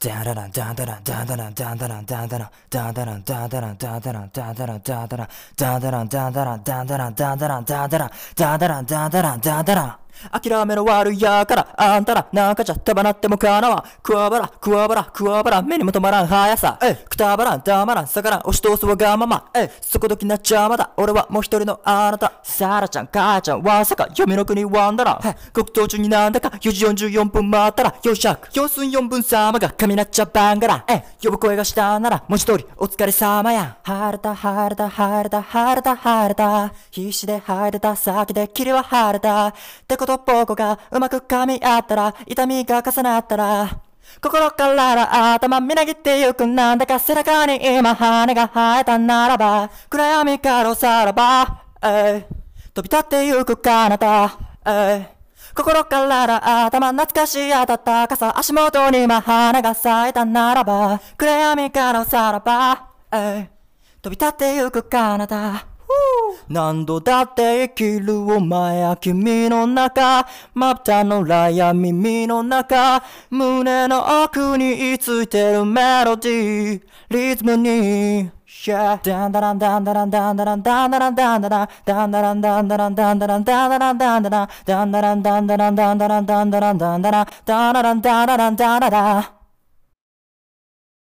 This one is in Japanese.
諦めの悪いやからあんたらなんかじゃ手放ってもかなわくわばらくわばらくわばら目にも止まらん速さくたばらんたまらん逆らん押し通すわがままそこどきなっちゃまだ俺はもう一人のあなたサラちゃん母ちゃんわさか読みの国ワンダラン極東中になんだか4時44分待ったら4尺4寸4分様が神なっちゃバンガラ呼ぶ声がしたなら文字通りお疲れ様や晴れた晴れた晴れた晴れた晴れた必死で晴れた先で霧は晴れたってことポコがうまく噛み合ったら痛みが重なったら心から頭みなぎってゆくなんだか背中に今羽が生えたならば暗闇からおさらば飛び立ってゆく彼方心から頭懐かしい暖かさ足元に今花が咲いたならば暗闇からおさらば飛び立ってゆく彼方何度だって生きるお前や君の中まぶたの裏や耳の中胸の奥についてるメロディーリズムにダンダランダンダランダンダランダンダランダンダランダンダランダンダランダンダランダンダランダンダランダンダランダンダランダンダランダンダランダンダランダンダランダンダランダンダラン